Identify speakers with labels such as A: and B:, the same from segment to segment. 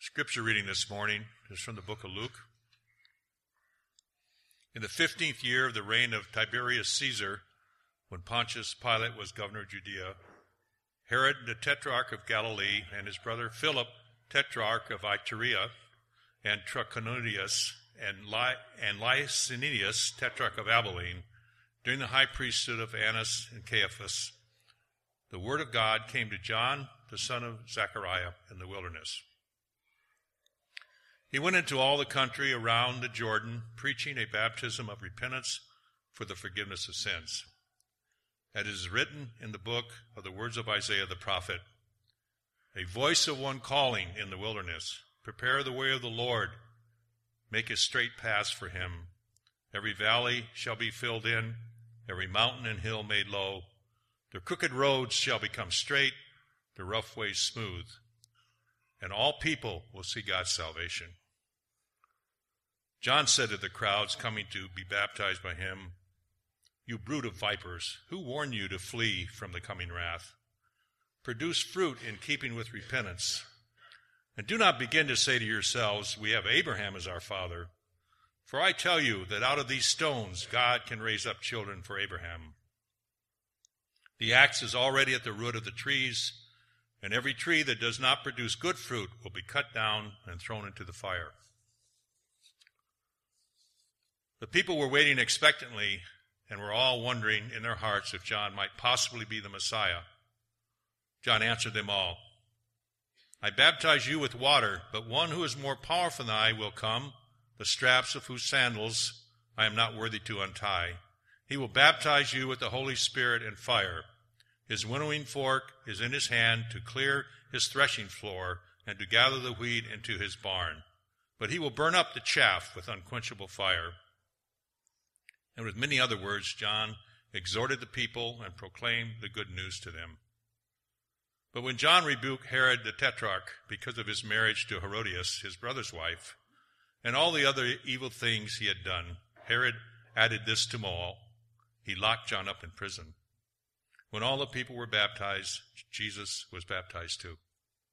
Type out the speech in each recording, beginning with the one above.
A: Scripture reading this morning is from the book of Luke. In the 15th year of the reign of Tiberius Caesar, when Pontius Pilate was governor of Judea, Herod the tetrarch of Galilee and his brother Philip, tetrarch of Iturea, and Trachonitis, and Lysanias, tetrarch of Abilene, during the high priesthood of Annas and Caiaphas, the word of God came to John, the son of Zechariah, in the wilderness. He went into all the country around the Jordan, preaching a baptism of repentance for the forgiveness of sins. As is written in the book of the words of Isaiah the prophet, a voice of one calling in the wilderness, prepare the way of the Lord, make his straight paths for him. Every valley shall be filled in, every mountain and hill made low. The crooked roads shall become straight, the rough ways smooth, and all people will see God's salvation. John said to the crowds coming to be baptized by him, you brood of vipers, who warned you to flee from the coming wrath? Produce fruit in keeping with repentance. And do not begin to say to yourselves, we have Abraham as our father. For I tell you that out of these stones God can raise up children for Abraham. The axe is already at the root of the trees, and every tree that does not produce good fruit will be cut down and thrown into the fire. The people were waiting expectantly and were all wondering in their hearts if John might possibly be the Messiah. John answered them all, I baptize you with water, but one who is more powerful than I will come, the straps of whose sandals I am not worthy to untie. He will baptize you with the Holy Spirit and fire. His winnowing fork is in his hand to clear his threshing floor and to gather the wheat into his barn. But he will burn up the chaff with unquenchable fire. And with many other words, John exhorted the people and proclaimed the good news to them. But when John rebuked Herod the tetrarch because of his marriage to Herodias, his brother's wife, and all the other evil things he had done, Herod added this to them all. He locked John up in prison. When all the people were baptized, Jesus was baptized too.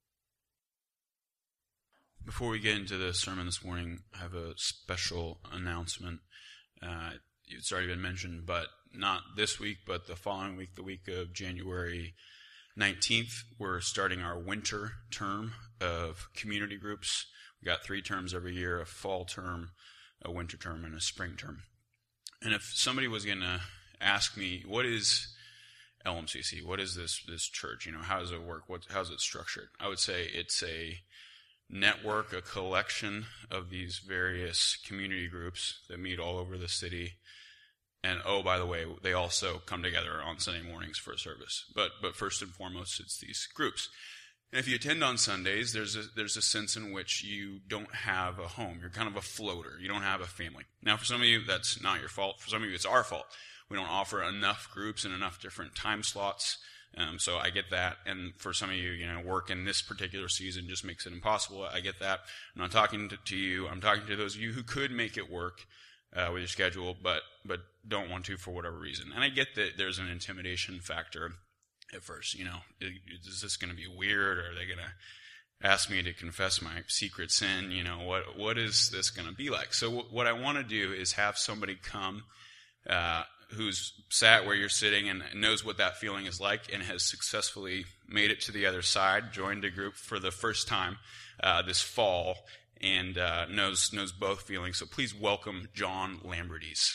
B: Before we get into the sermon this morning, I have a special announcement. It's already been mentioned, but not this week, but the following week, the week of January 19th, we're starting our winter term of community groups. We got 3 terms every year, a fall term, a winter term, and a spring term. And if somebody was going to ask me, what is LMCC? What is this church? How does it work? How's it structured? I would say it's a network, a collection of these various community groups that meet all over the city. And oh, by the way, they also come together on Sunday mornings for a service. But first and foremost, it's these groups. And if you attend on Sundays, there's a sense in which you don't have a home. You're kind of a floater. You don't have a family. Now, for some of you, that's not your fault. For some of you, it's our fault. We don't offer enough groups and enough different time slots. So I get that. And for some of you, work in this particular season just makes it impossible. I get that. I'm not talking to you. I'm talking to those of you who could make it work with your schedule, but don't want to for whatever reason. And I get that there's an intimidation factor at first. Is this going to be weird? Or are they going to ask me to confess my secret sin? What is this going to be like? So what I want to do is have somebody come who's sat where you're sitting and knows what that feeling is like and has successfully made it to the other side, joined a group for the first time this fall, and knows both feelings. So please welcome John Lambertis.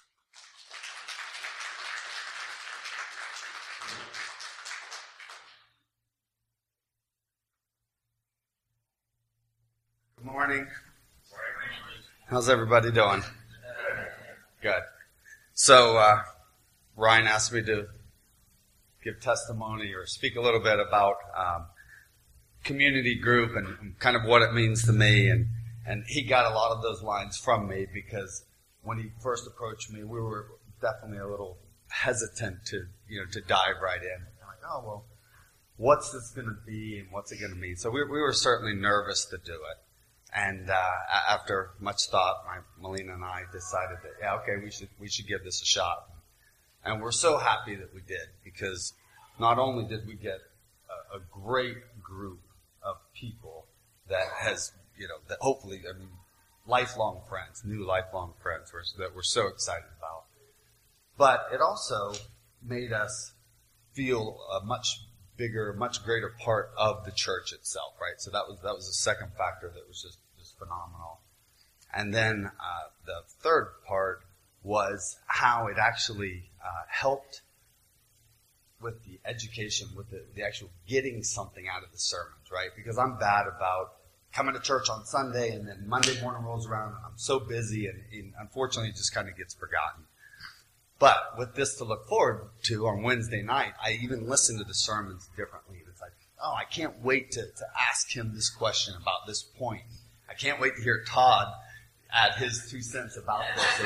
C: Good morning. How's everybody doing? Good. So Ryan asked me to give testimony or speak a little bit about community group and kind of what it means to me. And he got a lot of those lines from me because when he first approached me, we were definitely a little hesitant to dive right in. Like, oh, well, what's this going to be and what's it going to mean? So we were certainly nervous to do it. And after much thought, Melina and I decided that, we should give this a shot. And we're so happy that we did, because not only did we get a great group of people that has, that hopefully, lifelong friends, new lifelong friends that we're so excited about. But it also made us feel a much bigger, much greater part of the church itself, right? So that was the second factor that was just phenomenal. And then the third part was how it actually helped with the education, with the actual getting something out of the sermons, right? Because I'm bad about coming to church on Sunday and then Monday morning rolls around and I'm so busy and unfortunately it just kind of gets forgotten. But with this to look forward to on Wednesday night, I even listen to the sermons differently. It's like, oh, I can't wait to ask him this question about this point. I can't wait to hear Todd add his 2 cents about this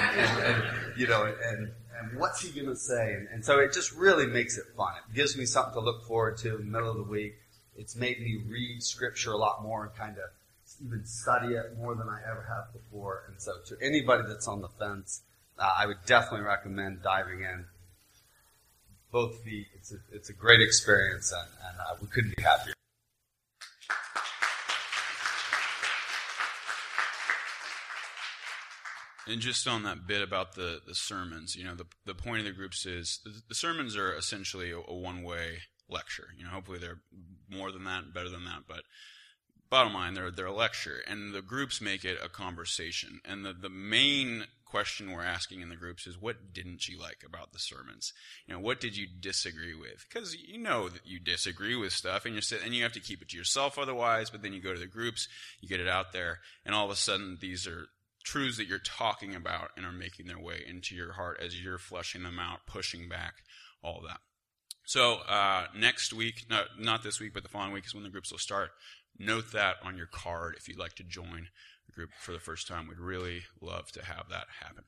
C: and what's he going to say. And so it just really makes it fun. It gives me something to look forward to in the middle of the week. It's made me read Scripture a lot more and kind of even study it more than I ever have before. And so to anybody that's on the fence, I would definitely recommend diving in. Both feet. It's a great experience, and we couldn't be happier.
B: And just on that bit about the sermons, the point of the groups is the sermons are essentially a one-way lecture. Hopefully they're more than that, better than that, but bottom line, they're a lecture, and the groups make it a conversation. And the main question we're asking in the groups is, what didn't you like about the sermons? What did you disagree with? Because that you disagree with stuff, and you have to keep it to yourself otherwise, but then you go to the groups, you get it out there, and all of a sudden these are truths that you're talking about and are making their way into your heart as you're fleshing them out, pushing back, all of that. So next week, not this week, but the following week is when the groups will start. Note that on your card if you'd like to join the group for the first time. We'd really love to have that happen.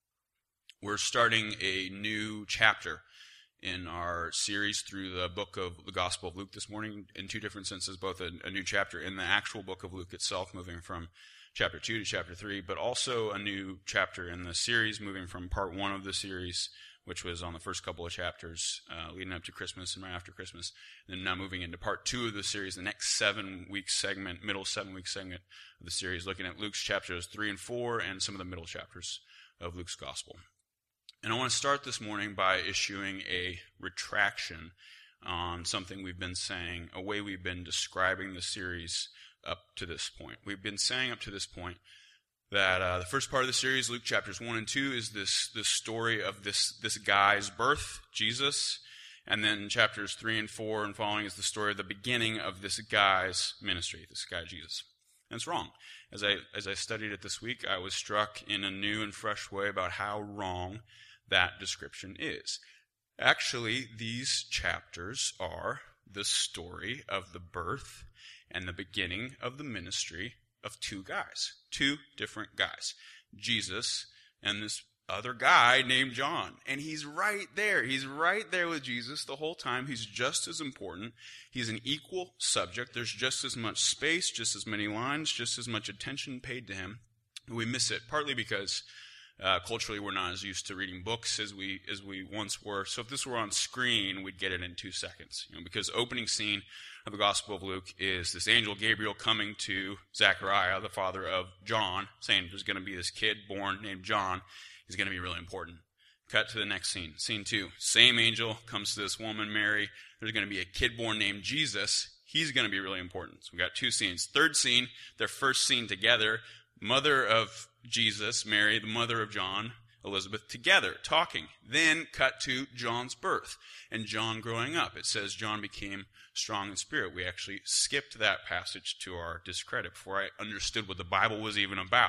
B: We're starting a new chapter in our series through the book of the Gospel of Luke this morning in 2 different senses, both a new chapter in the actual book of Luke itself, moving from chapter 2 to chapter 3, but also a new chapter in the series, moving from part 1 of the series, which was on the first couple of chapters leading up to Christmas and right after Christmas, and then now moving into part 2 of the series, the next 7-week segment, middle 7-week segment of the series, looking at Luke's chapters 3 and 4 and some of the middle chapters of Luke's Gospel. And I want to start this morning by issuing a retraction on something we've been saying, a way we've been describing the series up to this point. We've been saying up to this point that the first part of the series, Luke chapters 1 and 2, is this story of this guy's birth, Jesus, and then chapters 3 and 4 and following is the story of the beginning of this guy's ministry, this guy Jesus. And it's wrong. As I studied it this week, I was struck in a new and fresh way about how wrong that description is. Actually, these chapters are the story of the birth and the beginning of the ministry of 2 guys, 2 different guys, Jesus and this other guy named John. And he's right there. He's right there with Jesus the whole time. He's just as important. He's an equal subject. There's just as much space, just as many lines, just as much attention paid to him. We miss it, partly because culturally we're not as used to reading books as we once were. So if this were on screen, we'd get it in 2 seconds. Because opening scene of the Gospel of Luke is this angel Gabriel coming to Zechariah, the father of John, saying there's going to be this kid born named John. He's going to be really important. Cut to the next scene. Scene 2. Same angel comes to this woman, Mary. There's going to be a kid born named Jesus. He's going to be really important. So we got 2 scenes. Third scene, their first scene together. Mother of Jesus, Mary, the mother of John, Elizabeth, together, talking. Then cut to John's birth and John growing up. It says John became strong in spirit. We actually skipped that passage to our discredit before I understood what the Bible was even about.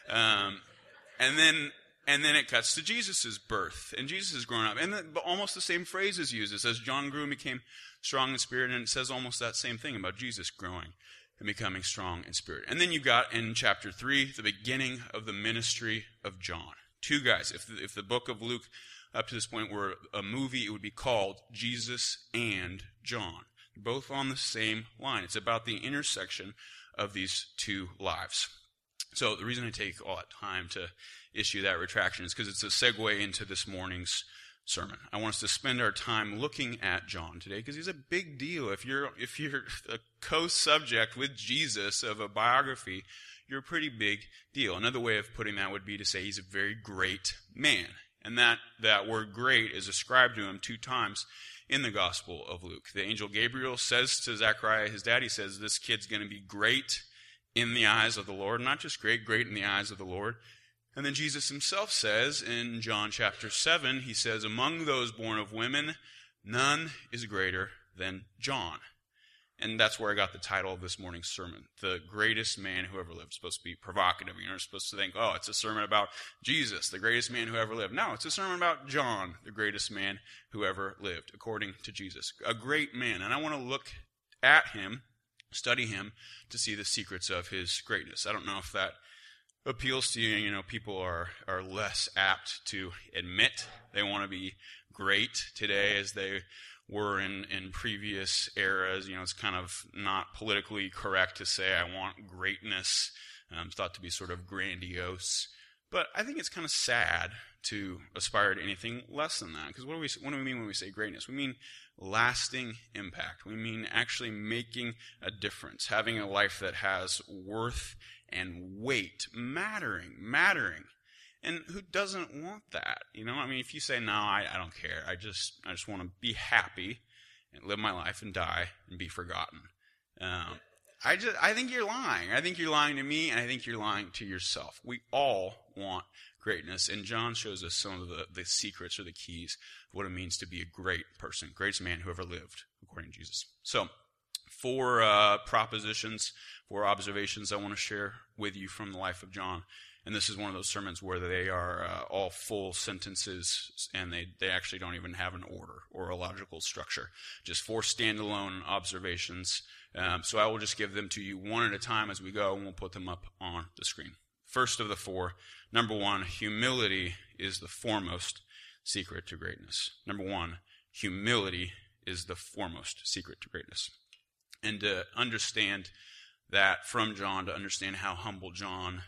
B: And then it cuts to Jesus' birth, and Jesus is growing up. And almost the same phrase is used. It says John grew and became strong in spirit, and it says almost that same thing about Jesus growing and becoming strong in spirit. And then you got in chapter 3, the beginning of the ministry of John. 2 guys. If the book of Luke up to this point were a movie, it would be called Jesus and John. Both on the same line. It's about the intersection of these 2 lives. So the reason I take all that time to issue that retraction is because it's a segue into this morning's sermon. I want us to spend our time looking at John today because he's a big deal. If you're a co-subject with Jesus of a biography, you're a pretty big deal. Another way of putting that would be to say he's a very great man. And that word great is ascribed to him 2 times in the Gospel of Luke. The angel Gabriel says to Zechariah, his dad, he says, this kid's going to be great in the eyes of the Lord. Not just great in the eyes of the Lord. And then Jesus himself says in John chapter 7, he says, among those born of women, none is greater than John. And that's where I got the title of this morning's sermon, The Greatest Man Who Ever Lived. It's supposed to be provocative. You're supposed to think, oh, it's a sermon about Jesus, the greatest man who ever lived. No, it's a sermon about John, the greatest man who ever lived, according to Jesus. A great man. And I want to look at him, study him, to see the secrets of his greatness. I don't know if that appeals to you. You know, people are less apt to admit they want to be great today as they were in previous eras. You know, it's kind of not politically correct to say I want greatness. It's thought to be sort of grandiose. But I think it's kind of sad to aspire to anything less than that. Because what do we mean when we say greatness? We mean lasting impact. We mean actually making a difference, having a life that has worth and weight, mattering. And who doesn't want that? You know, I mean, if you say, no, I don't care. I just want to be happy and live my life and die and be forgotten. I think you're lying. I think you're lying to me, and I think you're lying to yourself. We all want greatness, and John shows us some of the secrets or the keys of what it means to be a great person, greatest man who ever lived, according to Jesus. So, 4 propositions, 4 observations I want to share with you from the life of John. And this is one of those sermons where they are all full sentences, and they actually don't even have an order or a logical structure. Just 4 standalone observations. So I will just give them to you one at a time as we go, and we'll put them up on the screen. First of the 4, number 1, humility is the foremost secret to greatness. Number 1, humility is the foremost secret to greatness. And to understand that from John, to understand how humble John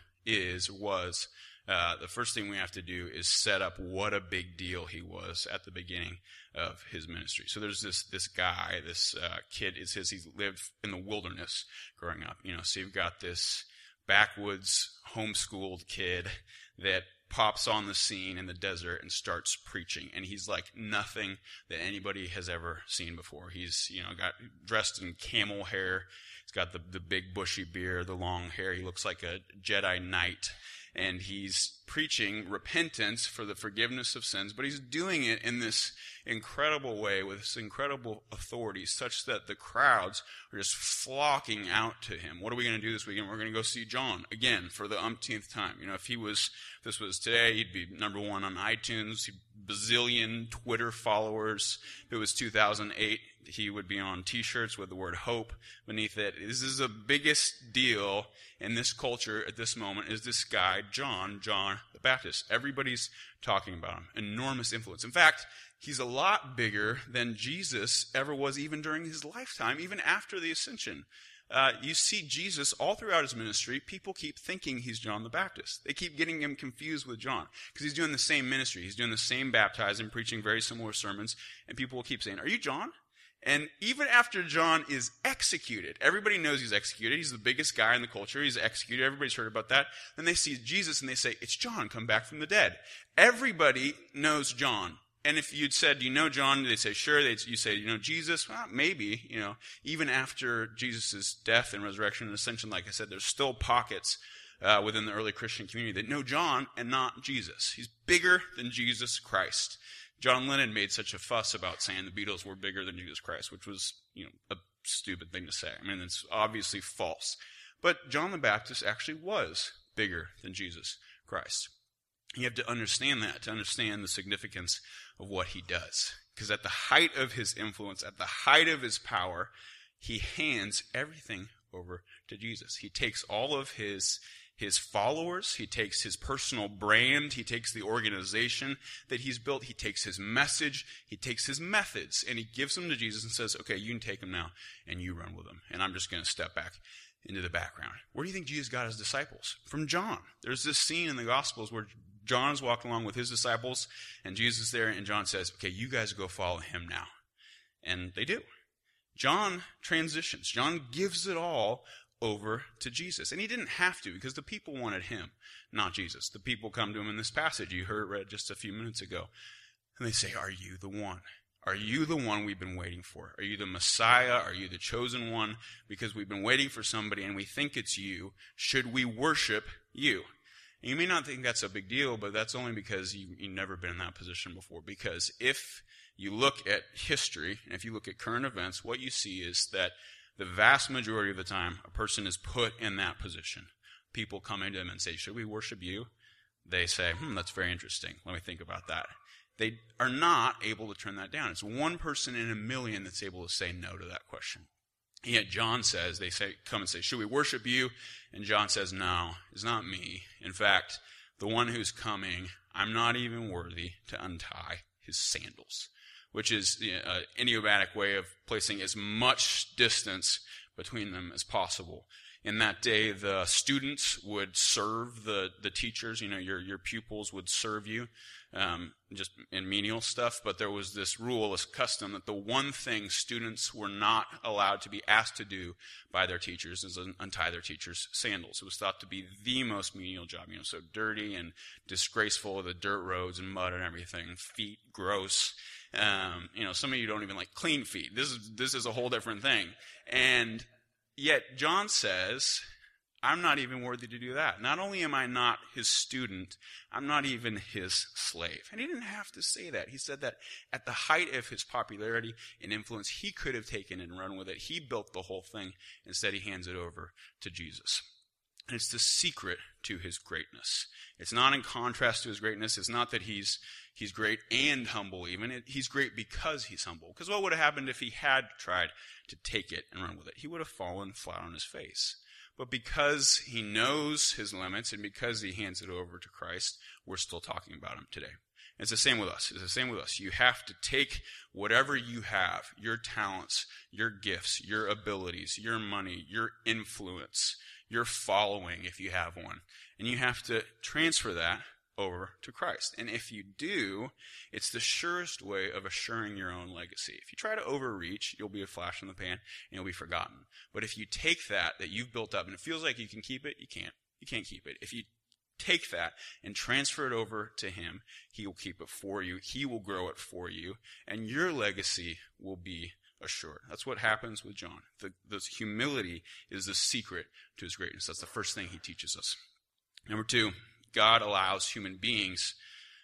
B: was, the first thing we have to do is set up what a big deal he was at the beginning of his ministry. So there's this guy, this kid, it says he lived in the wilderness growing up. You know, so you've got this backwoods homeschooled kid that pops on the scene in the desert and starts preaching, and he's like nothing that anybody has ever seen before. He's, you know, got dressed in camel hair. He's got the big bushy beard, the long hair. He looks like a Jedi Knight, and he's preaching repentance for the forgiveness of sins, but he's doing it in this incredible way with this incredible authority such that the crowds are just flocking out to him. What are we going to do this weekend? We're going to go see John again for the umpteenth time. You know, if this was today, he'd be number 1 on iTunes, bazillion Twitter followers. If it was 2008, he would be on t-shirts with the word hope beneath it. This is the biggest deal in this culture at this moment, is this guy, John the Baptist. Everybody's talking about him. Enormous influence. In fact, he's a lot bigger than Jesus ever was even during his lifetime, even after the ascension. You see Jesus all throughout his ministry. People keep thinking he's John the Baptist. They keep getting him confused with John because he's doing the same ministry. He's doing the same baptizing, preaching very similar sermons, and people will keep saying, "Are you John?" And even after John is executed, everybody knows he's executed. He's the biggest guy in the culture. He's executed. Everybody's heard about that. Then they see Jesus and they say, "It's John, come back from the dead." Everybody knows John. And if you'd said, "Do you know John?" They'd say, "Sure." You say, "You know Jesus?" Well, maybe. You know, even after Jesus' death and resurrection and ascension, like I said, there's still pockets within the early Christian community that know John and not Jesus. He's bigger than Jesus Christ. John Lennon made such a fuss about saying the Beatles were bigger than Jesus Christ, which was, you know, a stupid thing to say. I mean, it's obviously false. But John the Baptist actually was bigger than Jesus Christ. You have to understand that, to understand the significance of what he does. Because at the height of his influence, at the height of his power, he hands everything over to Jesus. He takes all of his followers, he takes his personal brand, he takes the organization that he's built, he takes his message, he takes his methods, and he gives them to Jesus and says, "Okay, you can take them now, and you run with them, and I'm just going to step back into the background." Where do you think Jesus got his disciples? From John. There's this scene in the Gospels where John is walking along with his disciples, and Jesus is there, and John says, okay, you guys go follow him now. And they do. John transitions. John gives it all over to Jesus. And he didn't have to, because the people wanted him, not Jesus. The people come to him in this passage you heard read just a few minutes ago. And they say, are you the one? Are you the one we've been waiting for? Are you the Messiah? Are you the chosen one? Because we've been waiting for somebody and we think it's you. Should we worship you? And you may not think that's a big deal, but that's only because you've never been in that position before. Because if you look at history, and if you look at current events, what you see is that the vast majority of the time, a person is put in that position. People come into them and say, should we worship you? They say, that's very interesting. Let me think about that. They are not able to turn that down. It's one person in a million that's able to say no to that question. And yet John says, come and say, should we worship you? And John says, no, it's not me. In fact, the one who's coming, I'm not even worthy to untie his sandals, which is an idiomatic way of placing as much distance between them as possible. In that day, the students would serve the teachers. Your pupils would serve you just in menial stuff. But there was this rule, this custom, that the one thing students were not allowed to be asked to do by their teachers is untie their teachers' sandals. It was thought to be the most menial job. So dirty and disgraceful, the dirt roads and mud and everything, feet gross. Some of you don't even like clean feet. This is a whole different thing. And yet John says, I'm not even worthy to do that. Not only am I not his student, I'm not even his slave. And he didn't have to say that. He said that at the height of his popularity and influence, he could have taken and run with it. He built the whole thing. Instead, he hands it over to Jesus. And it's the secret to his greatness. It's not in contrast to his greatness. It's not that he's great and humble even. He's great because he's humble. Because what would have happened if he had tried to take it and run with it? He would have fallen flat on his face. But because he knows his limits and because he hands it over to Christ, we're still talking about him today. It's the same with us. It's the same with us. You have to take whatever you have, your talents, your gifts, your abilities, your money, your influence, your following if you have one, and you have to transfer that over to Christ. And if you do, it's the surest way of assuring your own legacy. If you try to overreach, you'll be a flash in the pan and you'll be forgotten. But if you take that you've built up and it feels like you can keep it, you can't. You can't keep it. If you take that and transfer it over to him, he will keep it for you. He will grow it for you, and your legacy will be assured. That's what happens with John. The humility is the secret to his greatness. That's the first thing he teaches us. Number 2, God allows human beings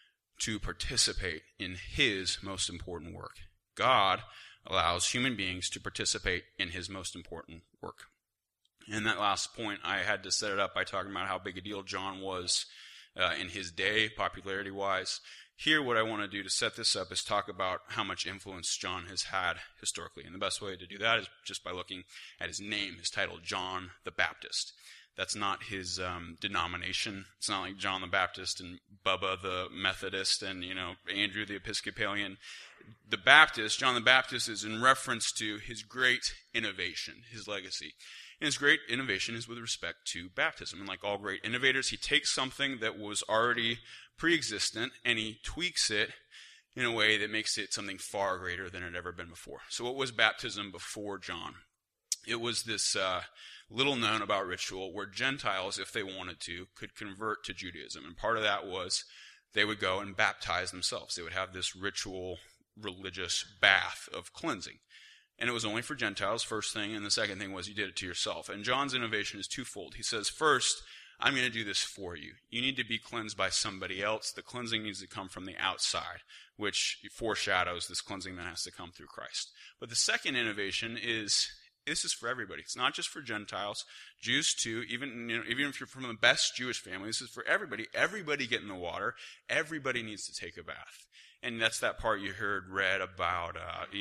B: to participate in his most important work. God allows human beings to participate in his most important work. And that last point, I had to set it up by talking about how big a deal John was in his day, popularity-wise. Here, what I want to do to set this up is talk about how much influence John has had historically. And the best way to do that is just by looking at his name, his title, John the Baptist. That's not his denomination. It's not like John the Baptist and Bubba the Methodist and, Andrew the Episcopalian. The Baptist, John the Baptist, is in reference to his great innovation, his legacy. And his great innovation is with respect to baptism. And like all great innovators, he takes something that was already pre-existent and he tweaks it in a way that makes it something far greater than it had ever been before. So what was baptism before John? It was this little known about ritual where Gentiles, if they wanted to, could convert to Judaism. And part of that was they would go and baptize themselves. They would have this ritual religious bath of cleansing. And it was only for Gentiles, first thing, and the second thing was you did it to yourself. And John's innovation is twofold. He says, first, I'm going to do this for you. You need to be cleansed by somebody else. The cleansing needs to come from the outside, which foreshadows this cleansing that has to come through Christ. But the second innovation is, this is for everybody. It's not just for Gentiles, Jews too, even if you're from the best Jewish family, this is for everybody. Everybody get in the water. Everybody needs to take a bath. And that's that part you heard read about,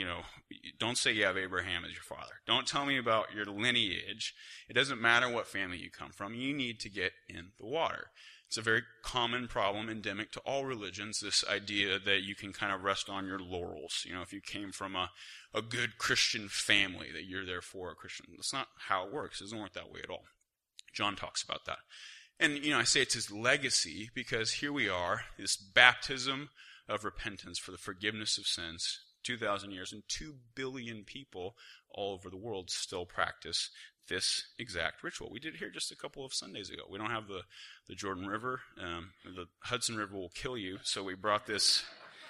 B: don't say you have Abraham as your father. Don't tell me about your lineage. It doesn't matter what family you come from. You need to get in the water. It's a very common problem, endemic to all religions, this idea that you can kind of rest on your laurels. If you came from a good Christian family, that you're therefore a Christian. That's not how it works. It doesn't work that way at all. John talks about that. And, I say it's his legacy because here we are, this baptism of repentance for the forgiveness of sins, 2,000 years, and 2 billion people all over the world still practice this exact ritual. We did it here just a couple of Sundays ago. We don't have the Jordan River. The Hudson River will kill you, so we brought this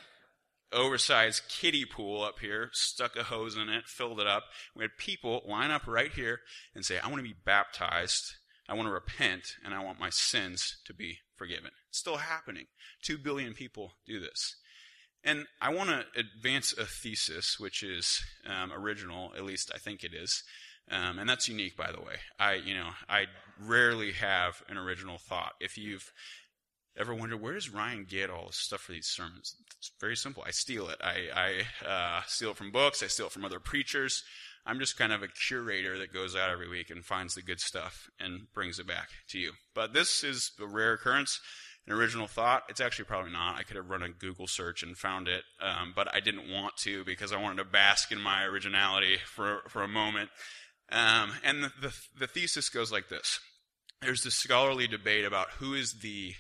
B: oversized kiddie pool up here, stuck a hose in it, filled it up. We had people line up right here and say, I want to be baptized, I want to repent, and I want my sins to be forgiven. It's still happening. 2 billion people do this. And I want to advance a thesis, which is original, at least I think it is. And that's unique, by the way. I rarely have an original thought. If you've ever wondered, where does Ryan get all this stuff for these sermons? It's very simple. I steal it. I steal it from books. I steal it from other preachers. I'm just kind of a curator that goes out every week and finds the good stuff and brings it back to you. But this is a rare occurrence, an original thought. It's actually probably not. I could have run a Google search and found it, but I didn't want to because I wanted to bask in my originality for a moment. And the thesis goes like this. There's this scholarly debate about who is the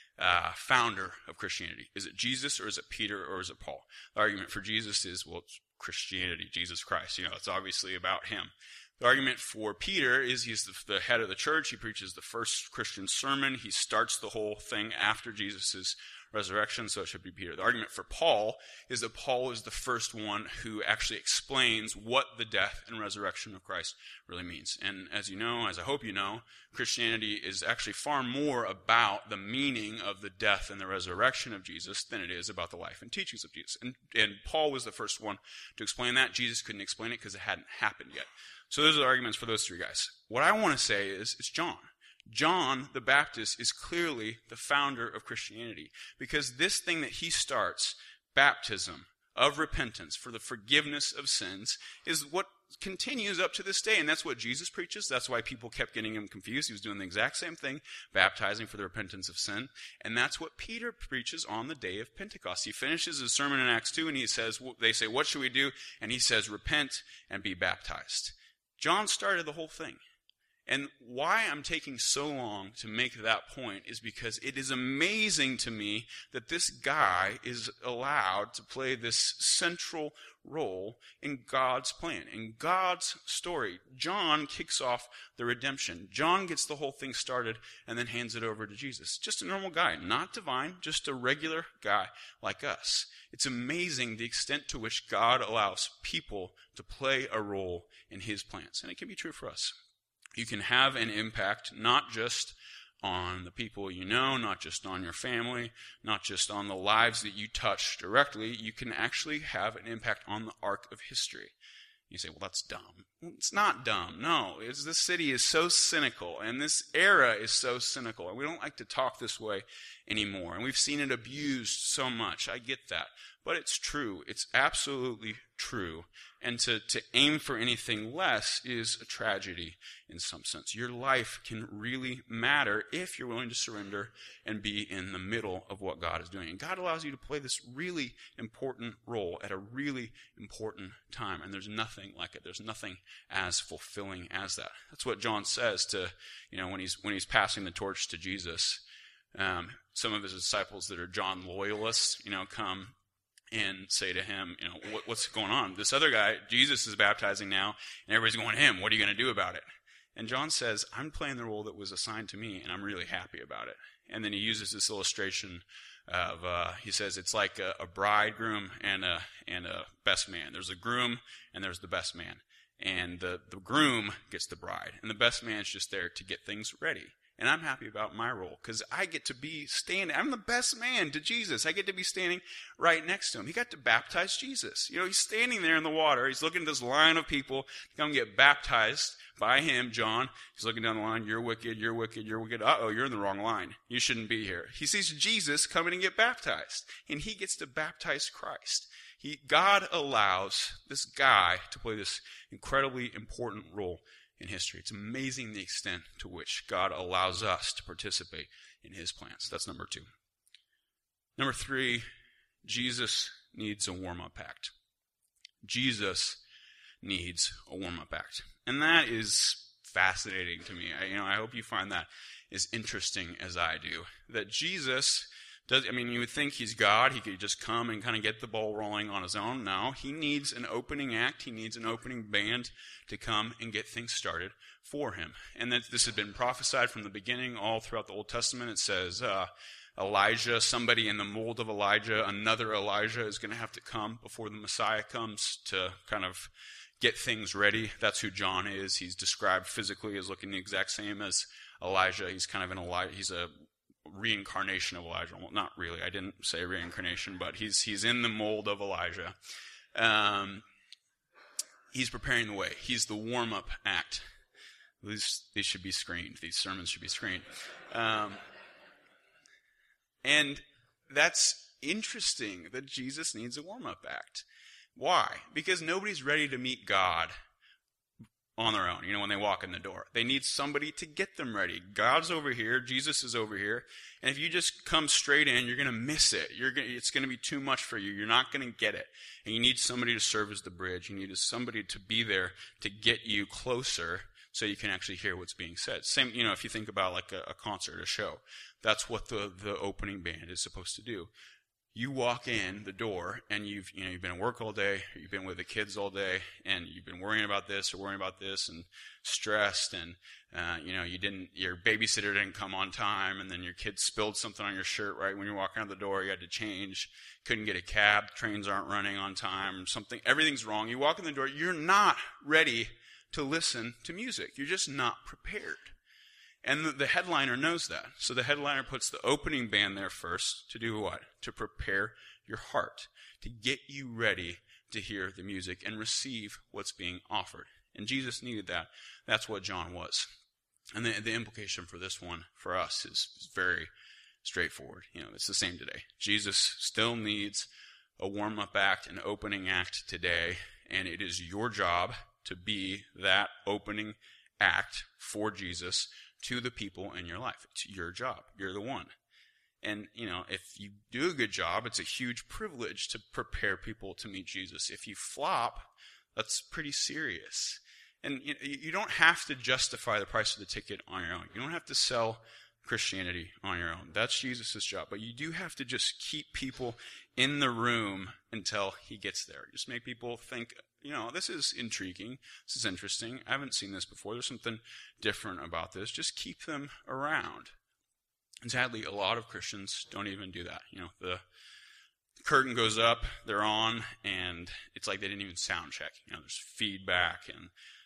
B: founder of Christianity. Is it Jesus or is it Peter or is it Paul? The argument for Jesus is, well, it's Christianity, Jesus Christ. It's obviously about him. The argument for Peter is he's the head of the church. He preaches the first Christian sermon. He starts the whole thing after Jesus' resurrection, so it should be Peter. The argument for Paul is that Paul is the first one who actually explains what the death and resurrection of Christ really means. And as you know, as I hope you know, Christianity is actually far more about the meaning of the death and the resurrection of Jesus than it is about the life and teachings of Jesus. And Paul was the first one to explain that. Jesus couldn't explain it because it hadn't happened yet. So those are the arguments for those 3 guys. What I want to say is it's John. John the Baptist is clearly the founder of Christianity because this thing that he starts, baptism of repentance for the forgiveness of sins, is what continues up to this day. And that's what Jesus preaches. That's why people kept getting him confused. He was doing the exact same thing, baptizing for the repentance of sin. And that's what Peter preaches on the day of Pentecost. He finishes his sermon in Acts 2 and they say, what should we do? And he says, repent and be baptized. John started the whole thing. And why I'm taking so long to make that point is because it is amazing to me that this guy is allowed to play this central role in God's plan, in God's story. John kicks off the redemption. John gets the whole thing started and then hands it over to Jesus. Just a normal guy, not divine, just a regular guy like us. It's amazing the extent to which God allows people to play a role in his plans. And it can be true for us. You can have an impact not just on the people you know, not just on your family, not just on the lives that you touch directly. You can actually have an impact on the arc of history. You say, well, that's dumb. Well, it's not dumb. No, this city is so cynical, and this era is so cynical, and we don't like to talk this way anymore. And we've seen it abused so much. I get that. But it's true. It's absolutely true. And to aim for anything less is a tragedy in some sense. Your life can really matter if you're willing to surrender and be in the middle of what God is doing. And God allows you to play this really important role at a really important time. And there's nothing like it. There's nothing as fulfilling as that. That's what John says to, when he's passing the torch to Jesus. Some of his disciples that are John loyalists, come and say to him, what's going on? This other guy, Jesus, is baptizing now, and everybody's going to him. What are you going to do about it? And John says, I'm playing the role that was assigned to me, and I'm really happy about it. And then he uses this illustration of, he says, it's like a bridegroom and a best man. There's a groom, and there's the best man. And the groom gets the bride, and the best man's just there to get things ready. And I'm happy about my role because I get to be standing. I'm the best man to Jesus. I get to be standing right next to him. He got to baptize Jesus. He's standing there in the water. He's looking at this line of people to come get baptized by him, John. He's looking down the line. You're wicked. You're wicked. You're wicked. Uh-oh, you're in the wrong line. You shouldn't be here. He sees Jesus coming and get baptized. And he gets to baptize Christ. God allows this guy to play this incredibly important role in history. It's amazing the extent to which God allows us to participate in his plans. That's number 2. Number 3, Jesus needs a warm-up act. Jesus needs a warm-up act. And that is fascinating to me. I hope you find that as interesting as I do. That Jesus does, you would think he's God. He could just come and kind of get the ball rolling on his own. No, he needs an opening act. He needs an opening band to come and get things started for him. And that this had been prophesied from the beginning all throughout the Old Testament. It says Elijah, somebody in the mold of Elijah, another Elijah is going to have to come before the Messiah comes to kind of get things ready. That's who John is. He's described physically as looking the exact same as Elijah. He's kind of he's a reincarnation of Elijah. Well, not really. I didn't say reincarnation, but he's in the mold of Elijah. He's preparing the way. He's the warm-up act. These should be screened. These sermons should be screened. And that's interesting that Jesus needs a warm-up act. Why? Because nobody's ready to meet God on their own, when they walk in the door. They need somebody to get them ready. God's over here, Jesus is over here, and if you just come straight in, you're going to miss it. It's going to be too much for you. You're not going to get it. And you need somebody to serve as the bridge. You need somebody to be there to get you closer so you can actually hear what's being said. Same, if you think about like a concert, a show, that's what the opening band is supposed to do. You walk in the door and you've been at work all day, or you've been with the kids all day, and you've been worrying about this or worrying about this and stressed, and your babysitter didn't come on time, and then your kid spilled something on your shirt right when you're walking out the door. You had to change, couldn't get a cab, trains aren't running on time, something, everything's wrong. You walk in the door, you're not ready to listen to music. You're just not prepared. And the headliner knows that. So the headliner puts the opening band there first to do what? To prepare your heart, to get you ready to hear the music and receive what's being offered. And Jesus needed that. That's what John was. And the implication for this one, for us, is very straightforward. It's the same today. Jesus still needs a warm-up act, an opening act today, and it is your job to be that opening act for Jesus to the people in your life. It's your job. You're the one. And, if you do a good job, it's a huge privilege to prepare people to meet Jesus. If you flop, that's pretty serious. And you don't have to justify the price of the ticket on your own. You don't have to sell Christianity on your own. That's Jesus' job. But you do have to just keep people in the room until he gets there. Just make people think, this is intriguing. This is interesting. I haven't seen this before. There's something different about this. Just keep them around. And sadly, a lot of Christians don't even do that. The curtain goes up, they're on, and it's like they didn't even sound check. There's feedback and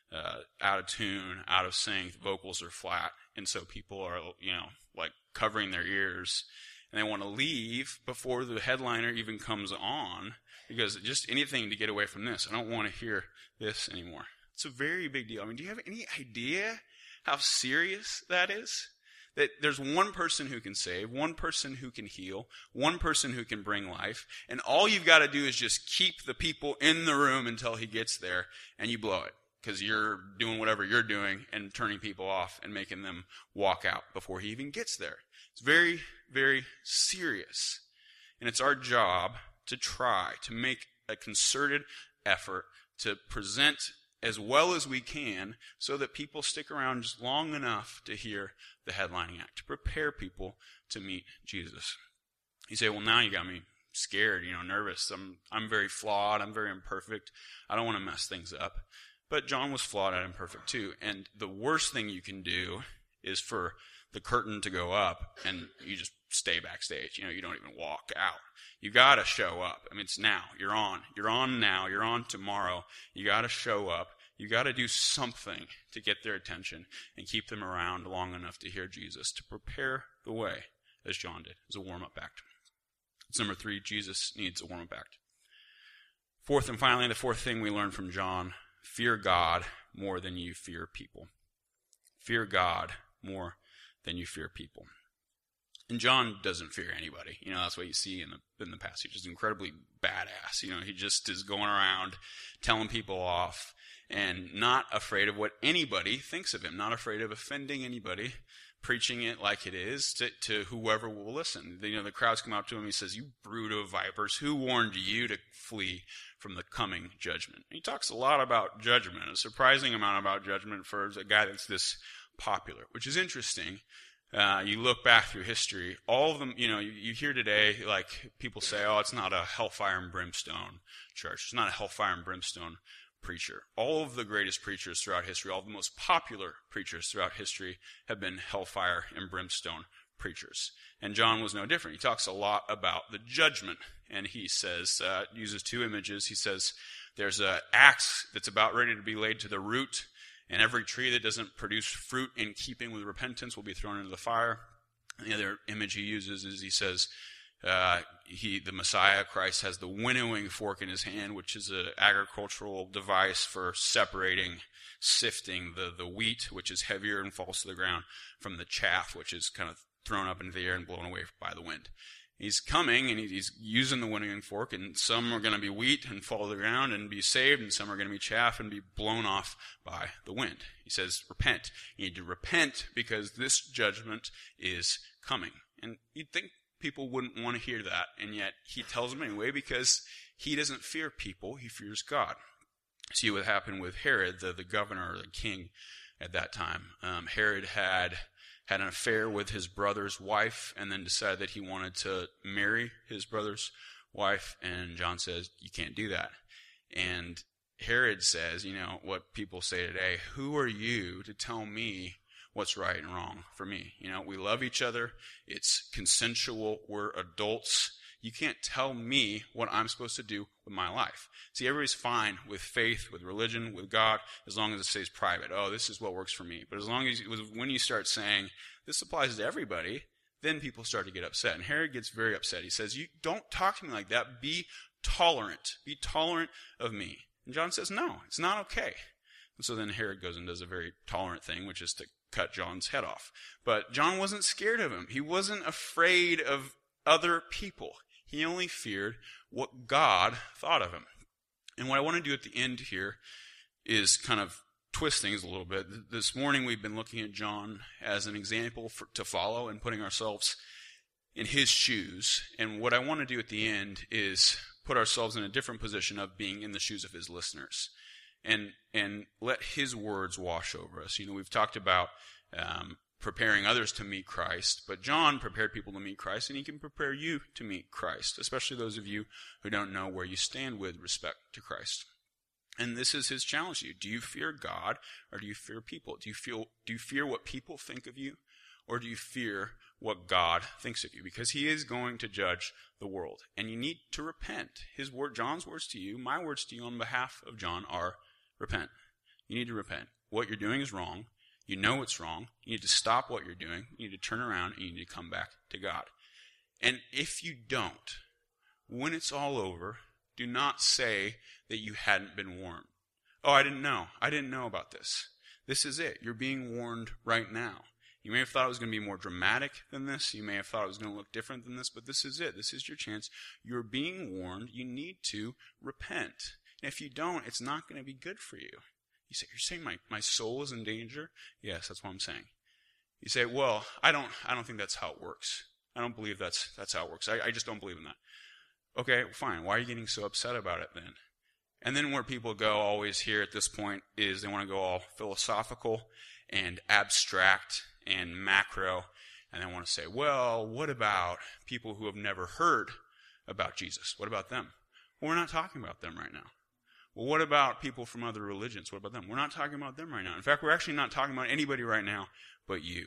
B: out of tune, out of sync, the vocals are flat. And so people are, like covering their ears, and they want to leave before the headliner even comes on, because just anything to get away from this. I don't want to hear this anymore. It's a very big deal. Do you have any idea how serious that is? That there's one person who can save, one person who can heal, one person who can bring life, and all you've got to do is just keep the people in the room until he gets there, and you blow it. Because you're doing whatever you're doing and turning people off and making them walk out before he even gets there. It's very, very serious. And it's our job to try to make a concerted effort to present as well as we can so that people stick around just long enough to hear the headlining act, to prepare people to meet Jesus. You say, well, now you got me scared, nervous. I'm very flawed. I'm very imperfect. I don't want to mess things up. But John was flawed and imperfect too. And the worst thing you can do is for the curtain to go up and you just stay backstage. You don't even walk out. You got to show up. It's now. You're on. You're on now. You're on tomorrow. You got to show up. You got to do something to get their attention and keep them around long enough to hear Jesus, to prepare the way, as John did, as a warm-up act. It's number 3, Jesus needs a warm-up act. Fourth and finally, the fourth thing we learn from John: fear God more than you fear people. Fear God more than you fear people. And John doesn't fear anybody. That's what you see in the passage. He's incredibly badass. He just is going around telling people off and not afraid of what anybody thinks of him, not afraid of offending anybody, preaching it like it is to whoever will listen. The crowds come up to him. He says, "You brood of vipers, who warned you to flee from the coming judgment?" And he talks a lot about judgment, a surprising amount about judgment for a guy that's this popular, which is interesting. You look back through history, all of them, you hear today, like, people say, "Oh, it's not a hellfire and brimstone church. It's not a hellfire and brimstone preacher." All of the greatest preachers throughout history, all of the most popular preachers throughout history have been hellfire and brimstone preachers. And John was no different. He talks a lot about the judgment, and he says, uses two images. He says, there's an axe that's about ready to be laid to the root, and every tree that doesn't produce fruit in keeping with repentance will be thrown into the fire. And the other image he uses is he says, the Messiah, Christ, has the winnowing fork in his hand, which is an agricultural device for separating, sifting the wheat, which is heavier and falls to the ground, from the chaff, which is kind of thrown up into the air and blown away by the wind. He's coming, and he's using the winnowing fork, and some are going to be wheat and fall to the ground and be saved, and some are going to be chaff and be blown off by the wind. He says, repent. You need to repent because this judgment is coming. And you'd think people wouldn't want to hear that, and yet he tells them anyway because he doesn't fear people, he fears God. See what happened with Herod, the governor or the king at that time. Herod had an affair with his brother's wife and then decided that he wanted to marry his brother's wife, and John says, you can't do that. And Herod says, what people say today, who are you to tell me what's right and wrong for me? We love each other. It's consensual. We're adults. You can't tell me what I'm supposed to do with my life. See, everybody's fine with faith, with religion, with God, as long as it stays private. Oh, this is what works for me. But as long as when you start saying, this applies to everybody, then people start to get upset. And Herod gets very upset. He says, you don't talk to me like that. Be tolerant. Be tolerant of me. And John says, no, it's not okay. And so then Herod goes and does a very tolerant thing, which is to cut John's head off. But John wasn't scared of him. He wasn't afraid of other people. He only feared what God thought of him. And what I want to do at the end here is kind of twist things a little bit. This morning we've been looking at John as an example to follow and putting ourselves in his shoes. And what I want to do at the end is put ourselves in a different position of being in the shoes of his listeners. And let his words wash over us. We've talked about preparing others to meet Christ, but John prepared people to meet Christ, and he can prepare you to meet Christ, especially those of you who don't know where you stand with respect to Christ. And this is his challenge to you. Do you fear God, or do you fear people? Do you fear what people think of you, or do you fear what God thinks of you? Because he is going to judge the world, and you need to repent. John's words to you, my words to you on behalf of John are repent. You need to repent. What you're doing is wrong. You know it's wrong. You need to stop what you're doing. You need to turn around, and you need to come back to God. And if you don't, when it's all over, do not say that you hadn't been warned. Oh, I didn't know. I didn't know about this. This is it. You're being warned right now. You may have thought it was going to be more dramatic than this. You may have thought it was going to look different than this, but this is it. This is your chance. You're being warned. You need to repent. And if you don't, it's not going to be good for you. You say, you're saying my soul is in danger? Yes, that's what I'm saying. You say, well, I don't think that's how it works. I don't believe that's how it works. I just don't believe in that. Okay, fine. Why are you getting so upset about it then? And then where people go always here at this point is they want to go all philosophical and abstract and macro, and they want to say, well, what about people who have never heard about Jesus? What about them? Well, we're not talking about them right now. Well, what about people from other religions? What about them? We're not talking about them right now. In fact, we're actually not talking about anybody right now but you.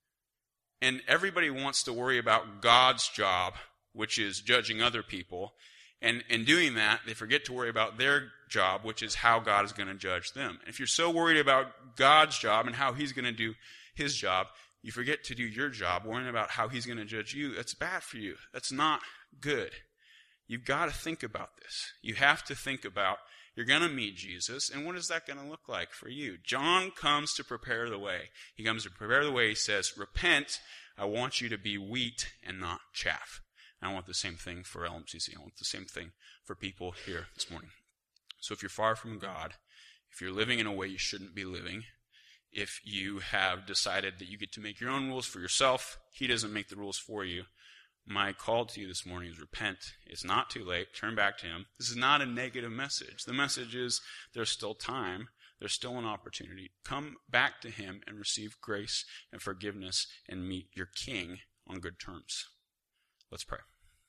B: And everybody wants to worry about God's job, which is judging other people. And in doing that, they forget to worry about their job, which is how God is going to judge them. And if you're so worried about God's job and how he's going to do his job, you forget to do your job, worrying about how he's going to judge you. That's bad for you. That's not good. You've got to think about this. You have to think about, you're going to meet Jesus, and what is that going to look like for you? John comes to prepare the way. He comes to prepare the way. He says, repent. I want you to be wheat and not chaff. And I want the same thing for LMCC. I want the same thing for people here this morning. So if you're far from God, if you're living in a way you shouldn't be living, If you have decided that you get to make your own rules for yourself, he doesn't make the rules for you. My call to you this morning is repent. It's not too late. Turn back to him. This is not a negative message. The message is there's still time. There's still an opportunity. Come back to him and receive grace and forgiveness and meet your King on good terms. Let's pray.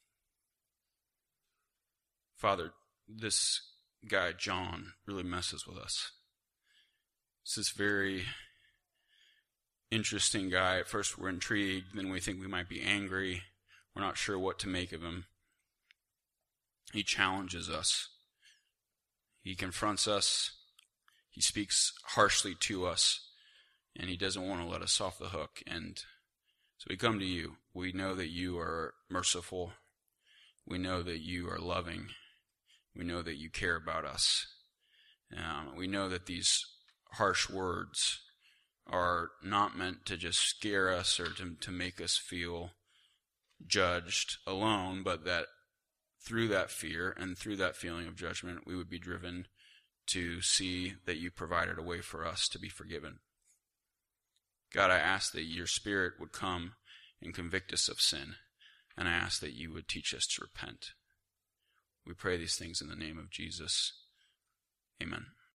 B: Father, this guy, John, really messes with us. This is very interesting guy. At first we're intrigued, then we think we might be angry. We're not sure what to make of him. He challenges us. He confronts us. He speaks harshly to us. And he doesn't want to let us off the hook. And so we come to you. We know that you are merciful. We know that you are loving. We know that you care about us. We know that these harsh words are not meant to just scare us or to make us feel judged alone, but that through that fear and through that feeling of judgment, we would be driven to see that you provided a way for us to be forgiven. God, I ask that your Spirit would come and convict us of sin, and I ask that you would teach us to repent. We pray these things in the name of Jesus. Amen.